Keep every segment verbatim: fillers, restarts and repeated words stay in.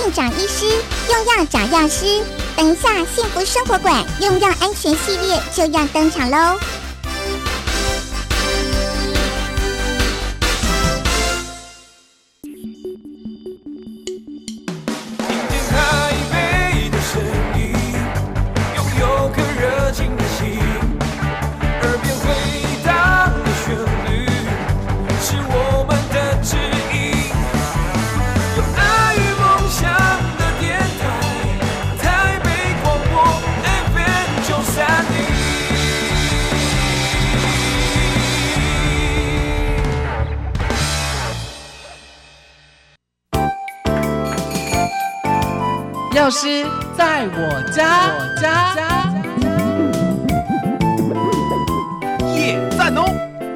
院长医师，用药找药师。等一下，幸福生活馆用药安全系列就要登场喽！ 药师在我家，我家耶赞哦！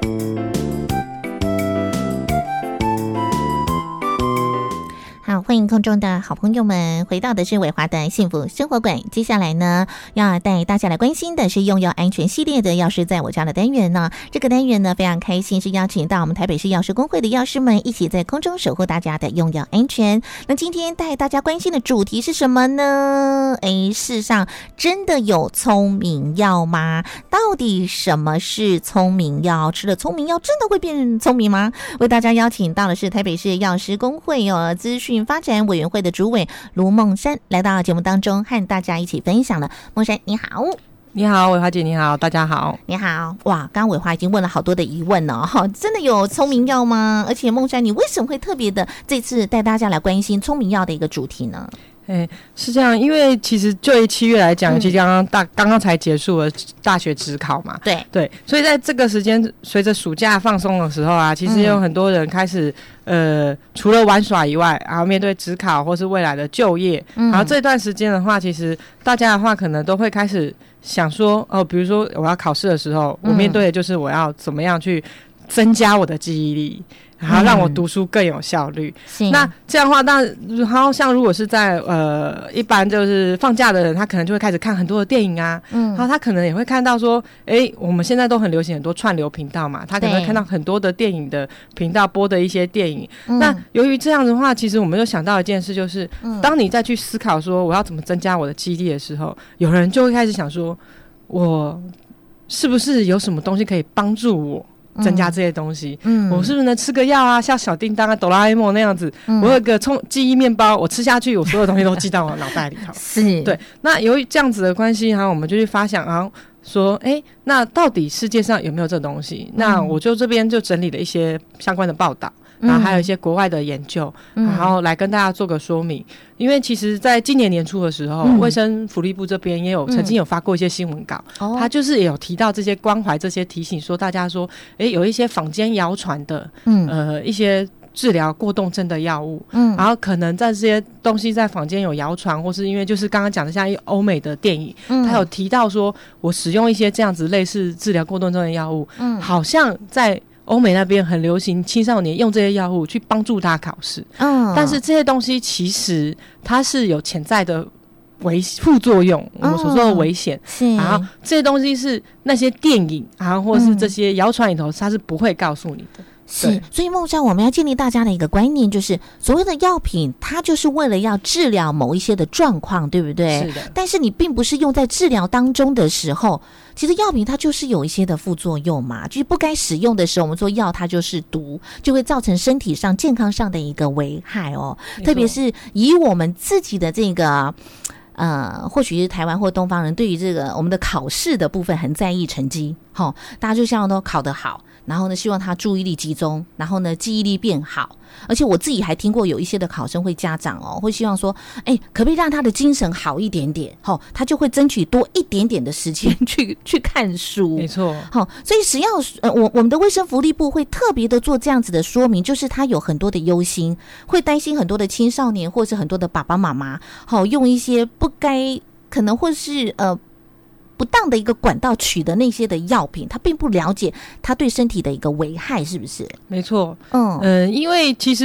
好，欢迎空中的好朋友们，回到的是伟华的幸福生活馆。接下来呢，要带大家来关心的是用药安全系列的药师在我家的单元呢。这个单元呢，非常开心是邀请到我们台北市药师公会的药师们一起在空中守护大家的用药安全。那今天带大家关心的主题是什么呢？诶，世上真的有聪明药吗？到底什么是聪明药？吃了聪明药真的会变聪明吗？为大家邀请到的是台北市药师公会哦资讯发展委员会的主委卢梦珊来到节目当中，和大家一起分享了。梦珊你好。 你好，伟华姐，你好，大家好。 你好，哇，刚刚伟华已经问了好多的疑问了哈，真的有聪明药吗？而且梦珊，你为什么会特别的这次带大家来关心聪明药的一个主题呢？ 哎，是这样，因为其实就以七月来讲，其实刚刚大刚刚才结束了大学指考嘛， 对对，所以在这个时间，随着暑假放松的时候啊，其实有很多人开始、嗯、呃，除了玩耍以外，然后面对指考或是未来的就业，嗯、然后这段时间的话，其实大家的话可能都会开始想说，哦，比如说我要考试的时候，我面对的就是我要怎么样去增加我的记忆力。然后让我读书更有效率。嗯、那这样的话，那然后像如果是在呃一般就是放假的人，他可能就会开始看很多的电影啊，嗯，然后他可能也会看到说，哎，我们现在都很流行很多串流频道嘛，他可能会看到很多的电影的频道播的一些电影。嗯、那由于这样的话，其实我们就想到一件事，就是、嗯、当你再去思考说我要怎么增加我的记忆力的时候，有人就会开始想说，我是不是有什么东西可以帮助我？增加这些东西，嗯，我是不是能吃个药啊？像小叮当啊、哆啦 A 梦那样子，嗯、我有个充记忆面包，我吃下去，我所有东西都记到我脑袋里头。 是， 对。那由于这样子的关系，然后我们就去发想，然后说，哎，那到底世界上有没有这东西？嗯、那我就这边就整理了一些相关的报道。然后还有一些国外的研究、嗯、然后来跟大家做个说明。因为其实在今年年初的时候、嗯、卫生福利部这边也有曾经有发过一些新闻稿、嗯、他就是也有提到这些关怀这些提醒，说大家说诶有一些坊间谣传的、嗯、呃一些治疗过动症的药物，嗯，然后可能在这些东西在坊间有谣传，或是因为就是刚刚讲的像欧美的电影，嗯，他有提到说我使用一些这样子类似治疗过动症的药物，嗯，好像在欧美那边很流行青少年用这些药物去帮助他考试，嗯，但是这些东西其实它是有潜在的危副作用，我们所说的危险、嗯、然后这些东西是那些电影啊或是这些谣传里头它是不会告诉你的。 是，所以梦珊我们要建立大家的一个观念，就是所谓的药品它就是为了要治疗某一些的状况，对不对？ 是的。 但是你并不是用在治疗当中的时候，其实药品它就是有一些的副作用嘛，就是不该使用的时候，我们说药它就是毒，就会造成身体上健康上的一个危害哦。特别是以我们自己的这个呃，或许是台湾或东方人对于这个我们的考试的部分很在意成绩，齁，大家就希望都考得好，然后呢希望他注意力集中，然后呢记忆力变好。而且我自己还听过有一些的考生会家长哦，会希望说，哎，可不可以让他的精神好一点点？齁，他就会争取多一点点的时间去去看书。 没错， 齁，所以只要呃，我我们的卫生福利部会特别的做这样子的说明，就是他有很多的忧心，会担心很多的青少年或是很多的爸爸妈妈，齁，用一些不该可能或是呃。不当的一个管道取得那些的药品，他并不了解他对身体的一个危害，是不是？ 没错，嗯嗯、呃，因为其实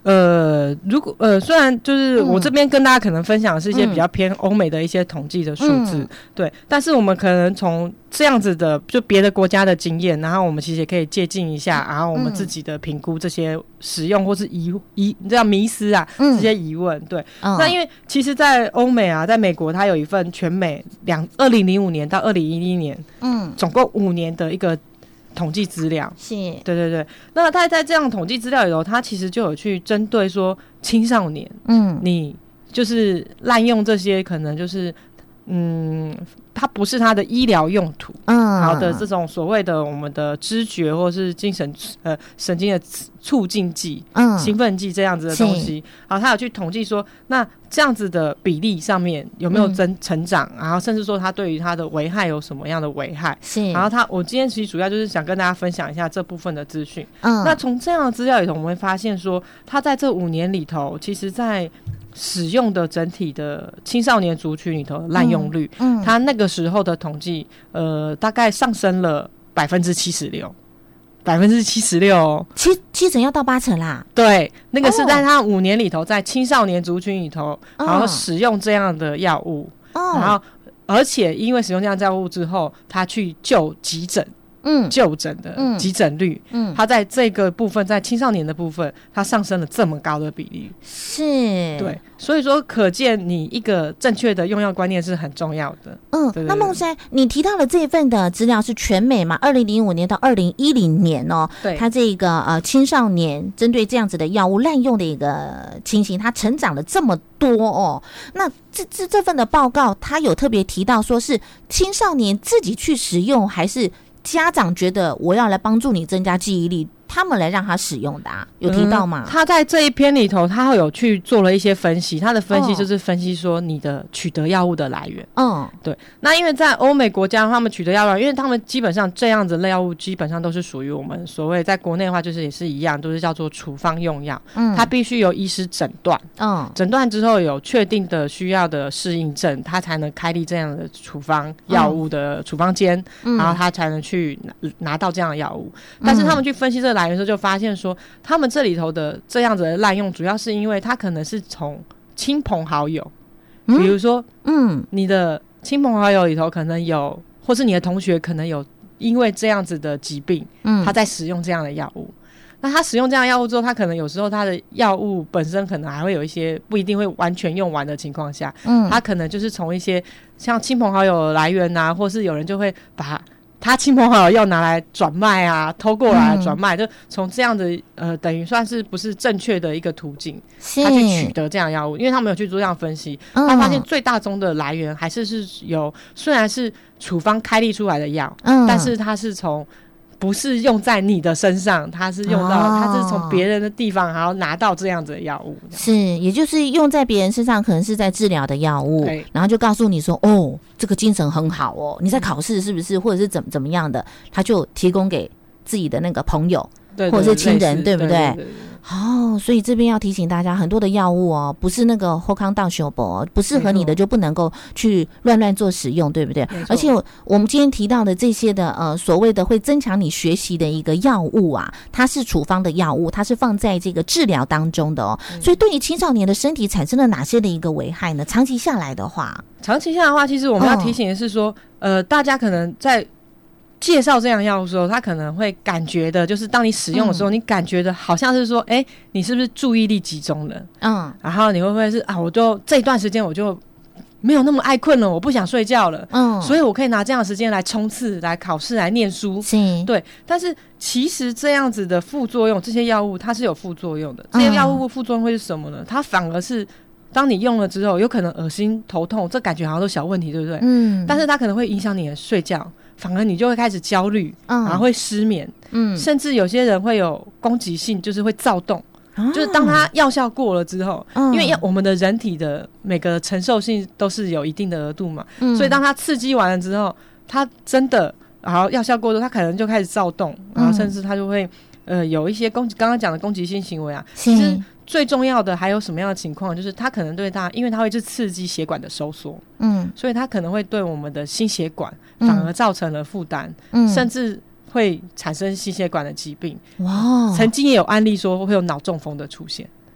呃，如果呃，虽然就是我这边跟大家可能分享的是一些比较偏欧美的一些统计的数字，嗯、对，但是我们可能从这样子的就别的国家的经验，然后我们其实也可以借鉴一下，然后我们自己的评估这些使用或是疑疑你知道迷思啊、嗯、这些疑问，对、哦，那因为其实，在欧美啊，在美国，它有一份全美两二零零五年到二零一一年，嗯，总共五年的一个统计资料， 是， 对对对。那他在这样统计资料里头，他其实就有去针对说青少年，嗯，你就是滥用这些可能就是嗯，它不是它的医疗用途，嗯，好的这种所谓的我们的知觉或是精神呃神经的促进剂、嗯，兴奋剂这样子的东西，好，他有去统计说，那这样子的比例上面有没有增成长、嗯，然后甚至说它对于它的危害有什么样的危害，是，然后他我今天其实主要就是想跟大家分享一下这部分的资讯，嗯，那从这样的资料里头，我们会发现说，他在这五年里头，其实在使用的整体的青少年族群里头的滥用率，嗯，他、嗯、那个时候的统计，呃，大概上升了百分之七十六，百分之七十六， 七七成要到八成啦。 对，那个是在他五年里头，在青少年族群里头，哦、然后使用这样的药物，哦、然后而且因为使用这样的药物之后，他去就急诊。嗯，就诊的急诊率，嗯，它在这个部分，在青少年的部分，它上升了这么高的比例， 是， 对，所以说可见你一个正确的用药观念是很重要的。 嗯，对对对，那孟珊，你提到的这一份的资料是全美嘛？二零零五年到二零一零年哦，对，它这个呃青少年针对这样子的药物滥用的一个情形，它成长了这么多哦。那这这这份的报告，它有特别提到说是青少年自己去使用，还是家长觉得我要来帮助你增加记忆力，他们来让他使用的、啊、有提到吗、 嗯？他在这一篇里头，他有去做了一些分析。他的分析就是分析说你的取得药物的来源。嗯，对。那因为在欧美国家，他们取得药物，因为他们基本上这样子类药物基本上都是属于我们所谓在国内的话，就是也是一样，都是叫做处方用药。嗯，它必须由医师诊断。嗯，诊断之后有确定的需要的适应症，他才能开立这样的处方药物的处方间，嗯、然后他才能去拿拿到这样的药物。但是他们去分析这个来源的时候，就发现说，他们这里头的这样子的滥用，主要是因为他可能是从亲朋好友，嗯、比如说，嗯，你的亲朋好友里头可能有，或是你的同学可能有因为这样子的疾病，嗯，他在使用这样的药物。那他使用这样的药物之后，他可能有时候他的药物本身可能还会有一些不一定会完全用完的情况下，嗯，他可能就是从一些像亲朋好友的来源啊，或是有人就会把他亲朋好友要拿来转卖啊，偷过来转卖，嗯、就从这样的呃，等于算是不是正确的一个途径，他去取得这样的药物，因为他们有去做这样分析，嗯、他发现最大宗的来源还是是有，虽然是处方开立出来的药，嗯、但是它是从不是用在你的身上，它是用到，哦、它是从别人的地方，然后拿到这样子的药物， 是，也就是用在别人身上，可能是在治疗的药物，然后就告诉你说，哦，这个精神很好哦，你在考试是不是，或者是怎么怎么样的，他就提供给自己的那个朋友，对对对，或者是亲人，对不对？对对对对，哦，所以这边要提醒大家，很多的药物哦，不是那个后康道修博，不适合你的就不能够去乱乱做使用，对不对？而且我们今天提到的这些的呃所谓的会增强你学习的一个药物啊，它是处方的药物，它是放在这个治疗当中的哦，嗯、所以对于青少年的身体产生了哪些的一个危害呢？长期下来的话， 长期下来的话，其实我们要提醒的是说，哦、呃，大家可能在介绍这样药物的时候，他可能会感觉的就是当你使用的时候，嗯、你感觉的好像是说，哎、欸，你是不是注意力集中了？嗯，然后你会不会是啊，我就这一段时间我就没有那么爱困了，我不想睡觉了，嗯，所以我可以拿这样的时间来冲刺、来考试、来念书，是，对。但是其实这样子的副作用，这些药物它是有副作用的。这些药物副作用会是什么呢？它反而是当你用了之后，有可能恶心、头痛，这感觉好像都小问题，对不对？嗯。但是它可能会影响你的睡觉。反而你就会开始焦虑，嗯、然后会失眠，嗯，甚至有些人会有攻击性，就是会躁动，哦、就是当它药效过了之后，嗯、因为我们的人体的每个承受性都是有一定的额度嘛，嗯、所以当它刺激完了之后，它真的然后药效过了，它可能就开始躁动，然后甚至它就会呃有一些攻击，刚刚讲的攻击性行为啊，其实最重要的还有什么样的情况，就是它可能对它，因为它会去刺激血管的收缩，嗯，所以它可能会对我们的心血管反而造成了负担，嗯，甚至会产生心血管的疾病。哇，曾经也有案例说会有脑中风的出现。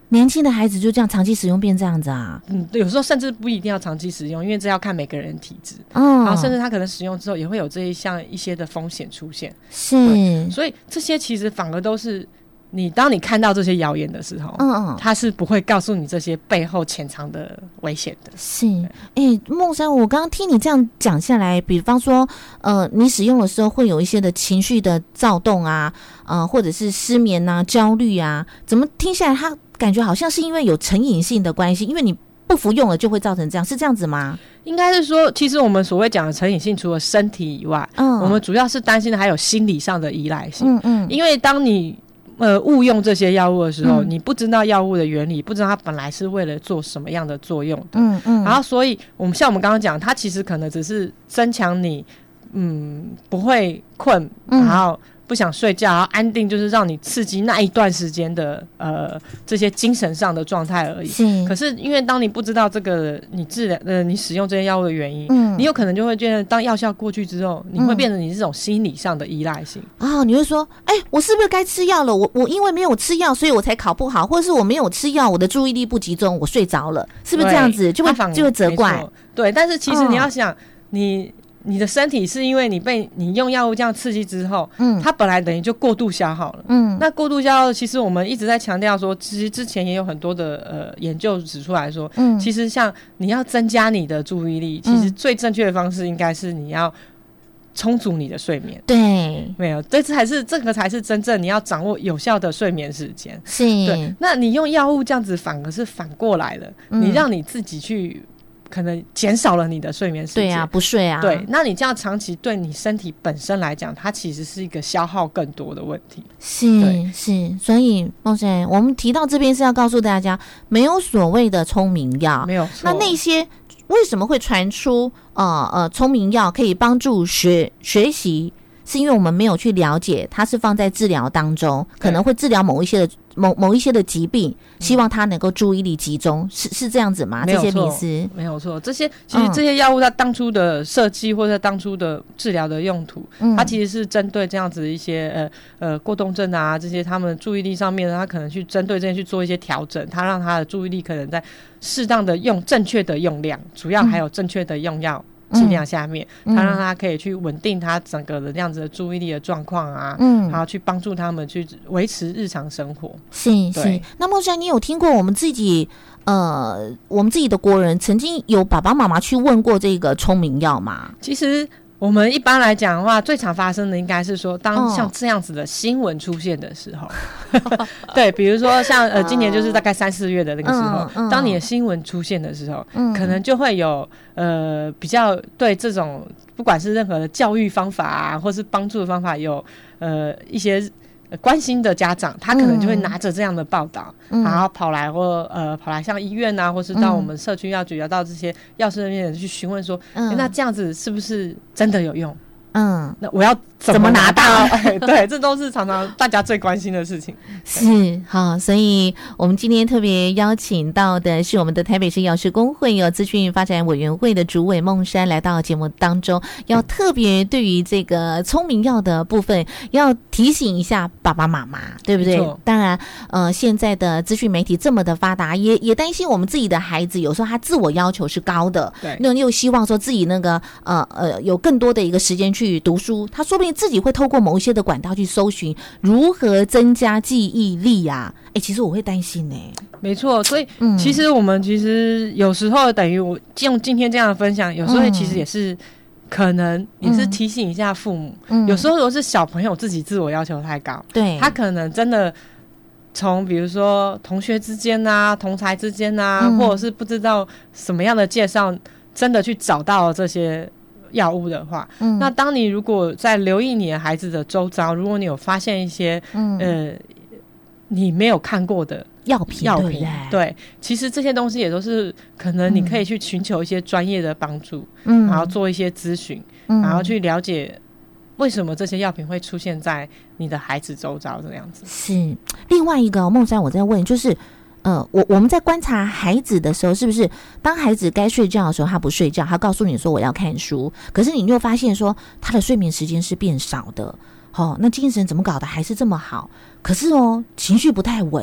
年轻的孩子就这样长期使用变这样子啊？ 嗯，有时候甚至不一定要长期使用，因为这要看每个人体质。 哦， 然后甚至他可能使用之后也会有这一项一些的风险出现。 是， 所以这些其实反而都是你当你看到这些谣言的时候， 嗯嗯， 他是不会告诉你这些背后潜藏的危险的。 是，哎，梦珊，我刚刚听你这样讲下来，比方说，呃，你使用的时候会有一些的情绪的躁动啊，呃，或者是失眠啊、焦虑啊，怎么听下来，它感觉好像是因为有成瘾性的关系，因为你不服用了就会造成这样，是这样子吗？ 应该是说，其实我们所谓讲的成瘾性，除了身体以外，嗯，我们主要是担心的还有心理上的依赖性。嗯嗯，因为当你呃误用这些药物的时候，嗯，你不知道药物的原理，不知道它本来是为了做什么样的作用的。嗯嗯，然后所以我们像我们刚刚讲，它其实可能只是增强你嗯不会困，嗯，然后不想睡觉，然后安定，就是让你刺激那一段时间的呃这些精神上的状态而已。是，可是因为当你不知道这个你治疗呃你使用这些药物的原因，嗯，你有可能就会觉得，当药效过去之后，你会变成你这种心理上的依赖性。 哦，你会说，哎，欸，我是不是该吃药了？我我因为没有吃药，所以我才考不好，或者是我没有吃药，我的注意力不集中，我睡着了，是不是这样子？就会就会责怪。 对，但是其实你要想，哦，你。你的身体是因为你被你用药物这样刺激之后，嗯，它本来等于就过度消耗了，嗯，那过度消耗，其实我们一直在强调说，其实之前也有很多的呃研究指出来说，嗯，其实像你要增加你的注意力，其实最正确的方式应该是你要充足你的睡眠。 对， 没有，这才是这个才是真正你要掌握有效的睡眠时间。 是， 对，那你用药物这样子反而是反过来了，嗯，你让你自己去。可能减少了你的睡眠时间， 对啊，不睡啊， 对，那你这样长期对你身体本身来讲，它其实是一个消耗更多的问题。 是是，所以梦珊，我们提到这边是要告诉大家，没有所谓的聪明药， 没有错。 那那些为什么会传出呃呃聪明药可以帮助学学习？是因为我们没有去了解它是放在治疗当中，可能会治疗某一些的某某一些的疾病，希望他能够注意力集中，是是这样子吗？这些迷思没有错。这些其实这些药物它当初的设计或者当初的治疗的用途，嗯，它其实是针对这样子一些呃呃过动症啊这些他们注意力上面，它可能去针对这些去做一些调整，它让他的注意力可能在适当的用正确的用量，主要还有正确的用药。剂量下面，它让他可以去稳定他整个的这样子的注意力的状况啊，嗯，然后去帮助他们去维持日常生活。 是是。那梦珊，你有听过我们自己呃，我们自己的国人曾经有爸爸妈妈去问过这个聪明药吗？ 其实我们一般来讲的话，最常发生的应该是说，当像这样子的新闻出现的时候，哦、对，比如说像呃，今年就是大概三四月的那个时候，嗯嗯、当你的新闻出现的时候，嗯、可能就会有呃比较对这种不管是任何的教育方法啊，或是帮助的方法有呃一些。关心的家长，他可能就会拿着这样的报道，嗯、然后跑来或呃跑来像医院啊，或是到我们社区药局啊，到这些药师那边去询问说，嗯欸，那这样子是不是真的有用？嗯，那我要怎么拿到？哎，对，这都是常常大家最关心的事情。 是好，所以我们今天特别邀请到的是我们的台北市药师公会有资讯发展委员会的主委孟珊来到节目当中，要特别对于这个聪明药的部分，要提醒一下爸爸妈妈，对不对？当然，呃，现在的资讯媒体这么的发达，也也担心我们自己的孩子有时候他自我要求是高的，对，那又希望说自己那个呃呃有更多的一个时间去读书，他说不定自己会透过某一些的管道去搜寻如何增加记忆力啊。哎，其实我会担心呢，欸。 没错，所以其实我们其实有时候等于我用今天这样的分享，有时候其实也是可能也是提醒一下父母，嗯、有时候如果是小朋友自己自我要求太高，对，他可能真的从比如说同学之间啊、同侪之间啊，嗯、或者是不知道什么样的介绍，真的去找到这些药物的话，嗯、那当你如果在留意你的孩子的周遭，如果你有发现一些，嗯、呃，你没有看过的药品，药品， 对，其实这些东西也都是可能你可以去寻求一些专业的帮助，嗯，然后做一些咨询，嗯，然后去了解为什么这些药品会出现在你的孩子周遭这样子。 是另外一个孟珊，我在问就是。呃，我我们在观察孩子的时候，是不是当孩子该睡觉的时候，他不睡觉，他告诉你说我要看书，可是你又发现说他的睡眠时间是变少的，哦，那精神怎么搞的还是这么好？可是哦，情绪不太稳。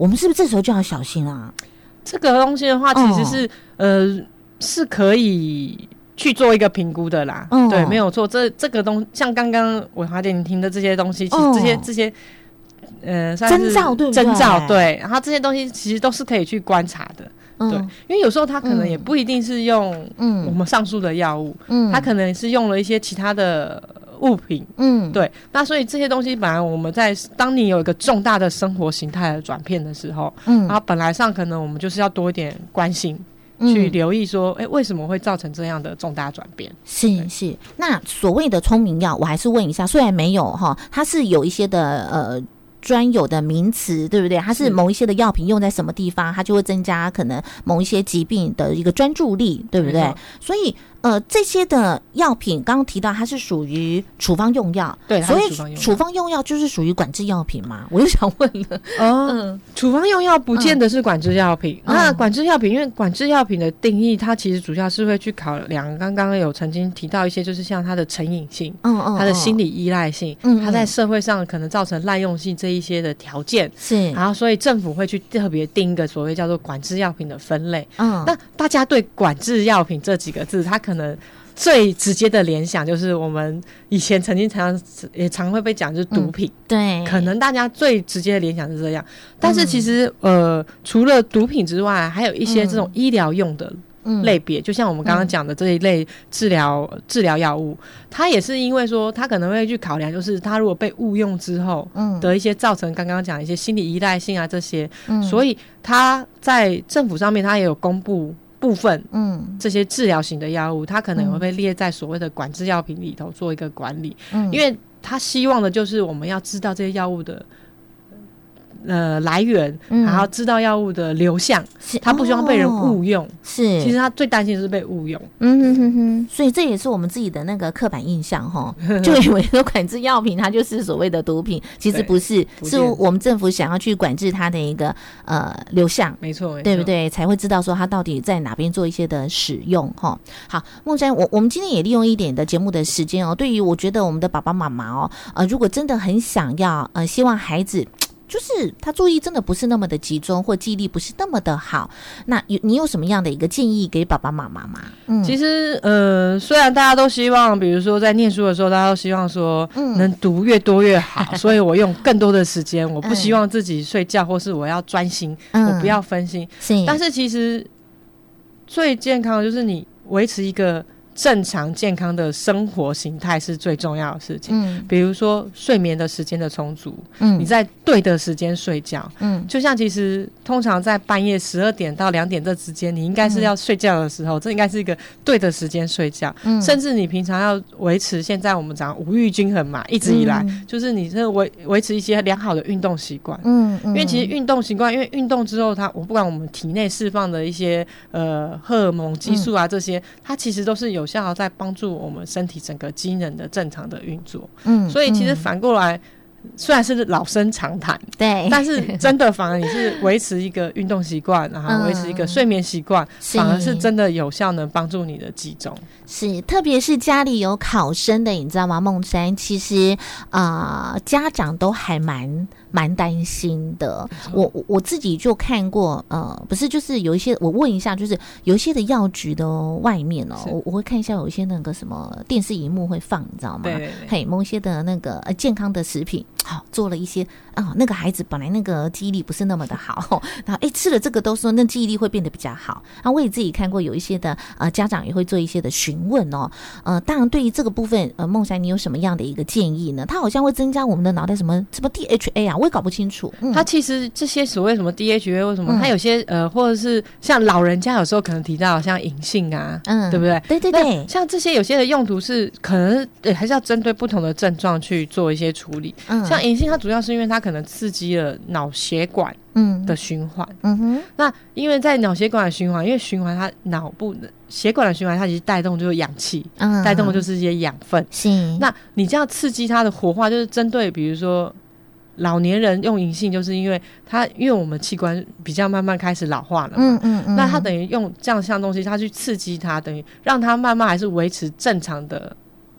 我们是不是这时候就要小心啊？ 这个东西的话，其实是、哦、呃是可以去做一个评估的啦。哦、对，没有错。这这个东像刚刚伟华姐你听的这些东西，其实这些、哦、这些呃征兆对不对？ 征兆对，然后这些东西其实都是可以去观察的。对，因为有时候他可能也不一定是用我们上述的药物，嗯，他可能是用了一些其他的物品，嗯，对。那所以这些东西本来我们在当你有一个重大的生活形态的转变的时候，嗯，然后本来上可能我们就是要多一点关心，嗯、去留意说，哎、欸，为什么会造成这样的重大转变？ 是是。那所谓的聪明药，我还是问一下，虽然没有哈，它是有一些的呃。专有的名词对不对？它是某一些的药品用在什么地方，它就会增加可能某一些疾病的一个专注力，对不对？所以呃，这些的药品刚刚提到它是属于处方用药， 对， 所以处方用药就是属于管制药品嘛？我就想问了， 哦，嗯，处方用药不见得是管制药品。嗯、那管制药品，因为管制药品的定义，它其实主要是会去考量，刚刚有曾经提到一些，就是像它的成瘾性，嗯嗯，它的心理依赖性，嗯，它在社会上可能造成滥用性这一些的条件， 是， 然后所以政府会去特别定一个所谓叫做管制药品的分类。嗯，那大家对管制药品这几个字，它可能最直接的联想就是我们以前曾经常常也常会被讲就是毒品、嗯、 对， 可能大家最直接的联想是这样，但是其实、嗯、呃除了毒品之外，还有一些这种医疗用的类别、嗯、就像我们刚刚讲的这一类治疗、嗯、治疗药物，它也是因为说它可能会去考量，就是它如果被误用之后的一些造成刚刚讲一些心理依赖性啊这些、嗯、所以它在政府上面它也有公布部分嗯这些治疗型的药物，它可能会被列在所谓的管制药品里头做一个管理，嗯，因为它希望的就是我们要知道这些药物的呃来源、嗯、然后知道药物的流向，他不希望被人误用、哦、是，其实他最担心的是被误用， 嗯哼哼哼，所以这也是我们自己的那个刻板印象齁，就以为说管制药品它就是所谓的毒品，其实不是，是我们政府想要去管制它的一个呃流向， 没错， 对不对？才会知道说它到底在哪边做一些的使用齁。好，梦珊，我我们今天也利用一点的节目的时间哦，对于我觉得我们的爸爸妈妈哦，呃，如果真的很想要呃，希望孩子。就是他注意真的不是那么的集中，或记忆力不是那么的好，那有你有什么样的一个建议给爸爸妈妈吗？ 嗯，其实呃，虽然大家都希望，比如说在念书的时候，大家都希望说能读越多越好，嗯、所以我用更多的时间，我不希望自己睡觉，或是我要专心，嗯、我不要分心。是，但是其实最健康的就是你维持一个正常健康的生活形态是最重要的事情，嗯，比如说睡眠的时间的充足，嗯，你在对的时间睡觉，嗯，就像其实通常在半夜十二点到两点这之间，你应该是要睡觉的时候，嗯、这应该是一个对的时间睡觉，嗯，甚至你平常要维持现在我们讲五育均衡嘛，一直以来、嗯、就是你是维维持一些良好的运动习惯，嗯，因为其实运动习惯，因为运动之后它，我不管我们体内释放的一些呃荷尔蒙、激素啊这些，嗯、它其实都是有。有效在帮助我们身体整个机能的正常的运作，嗯，所以其实反过来，嗯、虽然是老生常谈，对，但是真的反而你是维持一个运动习惯，然后维持一个睡眠习惯，嗯、反而是真的有效能帮助你的集中。 是，特别是家里有考生的，你知道吗？梦珊，其实啊、呃，家长都还蛮。蛮担心的，我我自己就看过，呃，不是，就是有一些，我问一下，就是有一些的药局的外面哦，我我会看一下，有一些那个什么电视荧幕会放，你知道吗？对对对，嘿，某一些的那个呃健康的食品，好、哦、做了一些啊、哦，那个孩子本来那个记忆力不是那么的好，然后哎吃了这个都说那记忆力会变得比较好。然后我也自己看过有一些的呃家长也会做一些的询问哦，呃，当然对于这个部分，呃，梦珊你有什么样的一个建议呢？它好像会增加我们的脑袋什么什么 D H A 啊。我也搞不清楚，嗯、 它其实这些所谓什么 D H A 为什么、嗯、它有些呃，或者是像老人家有时候可能提到像隐性啊，嗯，对不对？ 对对对， 像这些有些的用途是可能、欸、还是要针对不同的症状去做一些处理。嗯，像隐性它主要是因为它可能刺激了脑血管的循环，嗯哼，那因为在脑血管的循环，因为循环它脑部的血管的循环，它其实带动就是氧气，嗯，带动的就是一些养分，是。那你这样刺激它的活化，就是针对比如说。老年人用银杏，就是因为它，因为我们器官比较慢慢开始老化了嘛，嗯嗯嗯，那它等于用这样像东西，它去刺激它，等于让它慢慢还是维持正常的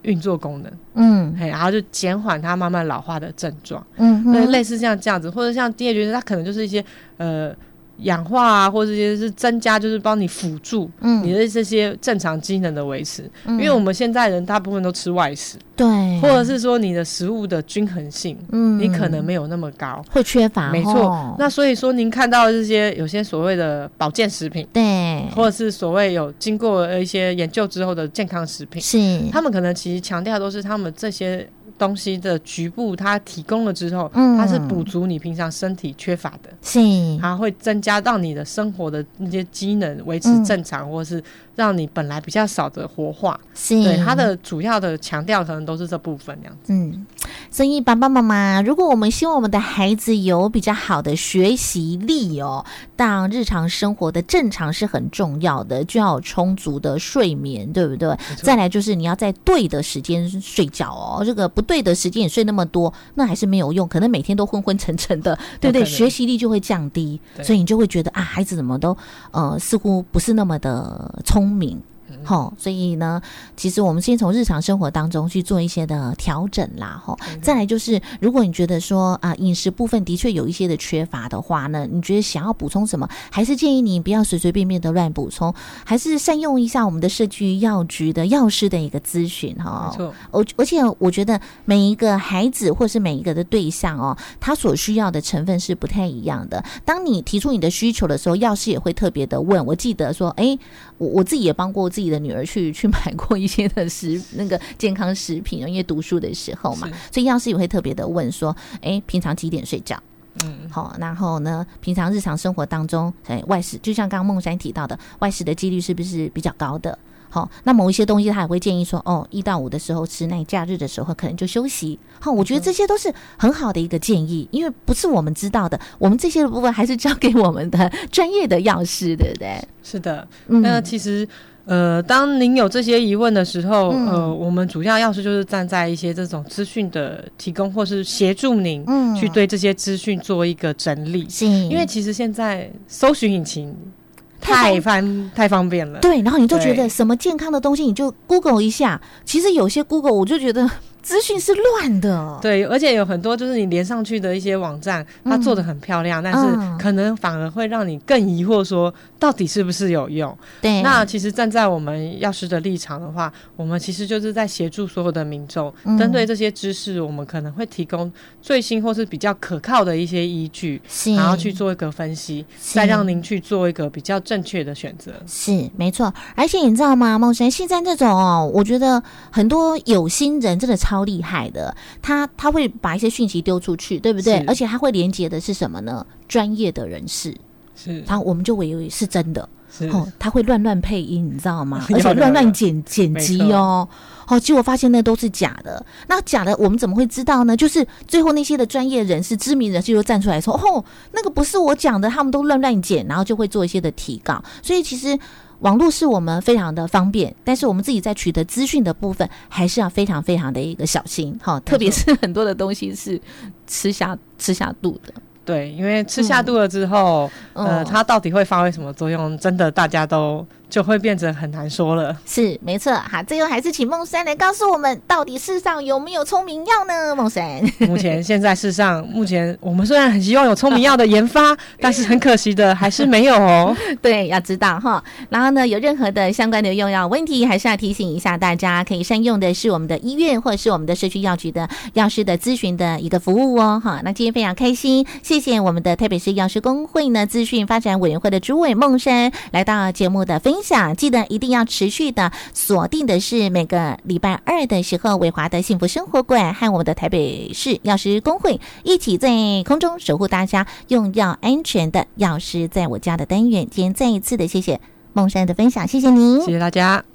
运作功能， 嗯， 然后就减缓它慢慢老化的症状， 嗯， 对，类似像这样子，或者像 D H A 它可能就是一些呃氧化啊，或者这些是增加，就是帮你辅助你的这些正常机能的维持、嗯、因为我们现在人大部分都吃外食， 对， 或者是说你的食物的均衡性，嗯，你可能没有那么高， 会缺乏， 没错、哦、那所以说您看到这些有些所谓的保健食品， 对， 或者是所谓有经过一些研究之后的健康食品， 是他们可能其实强调都是他们这些东西的局部它提供了之后、嗯、它是补足你平常身体缺乏的， 是它会增加到你的生活的那些机能维持正常、嗯、或是让你本来比较少的活化， 是对它的主要的强调可能都是这部分这样子。 嗯，所以爸爸妈妈，如果我们希望我们的孩子有比较好的学习力哦，当日常生活的正常是很重要的，就要有充足的睡眠，对不对？再来就是你要在对的时间睡觉哦，这个不对的时间也睡那么多，那还是没有用，可能每天都昏昏沉沉的，对不对？学习力就会降低，所以你就会觉得啊，孩子怎么都呃似乎不是那么的聪明。齁，所以呢其实我们先从日常生活当中去做一些的调整啦齁。再来就是如果你觉得说啊饮食部分的确有一些的缺乏的话呢，你觉得想要补充什么，还是建议你不要随随便便的乱补充，还是善用一下我们的社区药局的药师的一个咨询齁。没错，而且我觉得每一个孩子或是每一个的对象哦，他所需要的成分是不太一样的。当你提出你的需求的时候，药师也会特别的问。我记得说哎，我我自己也帮过自己的女儿去去买过一些的食那个健康食品，因为读书的时候嘛，所以药师也会特别的问说哎，平常几点睡觉，嗯，好，然后呢平常日常生活当中哎外食，就像刚刚孟珊提到的，外食的几率是不是比较高的，好，那某一些东西他也会建议说哦，一到五的时候吃，那你假日的时候可能就休息。好，我觉得这些都是很好的一个建议，因为不是我们知道的，我们这些的部分还是交给我们的专业的药师，对不对？ 是的，那其实呃，当您有这些疑问的时候、嗯、呃，我们主要药师就是站在一些这种资讯的提供或是协助您去对这些资讯做一个整理，是因为其实现在搜寻引擎太方太方便了， 对，然后你就觉得什么健康的东西你就 Google 一下，其实有些 Google 我就觉得资讯是乱的， 对，而且有很多就是你连上去的一些网站，它做得很漂亮、嗯、但是可能反而会让你更疑惑说到底是不是有用。对，那其实站在我们药师的立场的话，我们其实就是在协助所有的民众、嗯、针对这些知识，我们可能会提供最新或是比较可靠的一些依据，然后去做一个分析，再让您去做一个比较正确的选择。 是没错，而且你知道吗，孟珊，现在这种哦，我觉得很多有心人真的超超厉害的，他他会把一些讯息丢出去，对不对？而且他会连接的是什么呢？专业的人士，是，然后我们就以为是真的，是哦，他会乱乱配音，你知道吗？而且乱乱剪剪辑哦，哦，结果发现那都是假的。那假的我们怎么会知道呢？就是最后那些的专业人士、知名人士就站出来说，哦，那个不是我讲的，他们都乱乱剪，然后就会做一些的提告。所以其实网络是我们非常的方便，但是我们自己在取得资讯的部分还是要非常非常的一个小心，特别是很多的东西是吃下吃下肚的。 对，因为吃下肚了之后、嗯、呃，它到底会发挥什么作用，真的大家都就会变成很难说了。 是没错，好，最后还是请孟珊来告诉我们，到底世上有没有聪明药呢？孟珊， 目前现在世上，目前我们虽然很希望有聪明药的研发，但是很可惜的还是没有哦。 对，要知道哈。然后呢，有任何的相关的用药问题，还是要提醒一下大家，可以善用的是我们的医院或者是我们的社区药局的药师的咨询的一个服务哦。哈，那今天非常开心。谢谢我们的台北市药师公会呢资讯发展委员会的主委孟珊来到节目的分享，记得一定要持续的锁定的是每个礼拜二的时候，伟华的幸福生活馆和我们的台北市药师公会一起在空中守护大家用药安全的药师在我家的单元。今天再一次的谢谢孟珊的分享，谢谢您， 谢谢大家。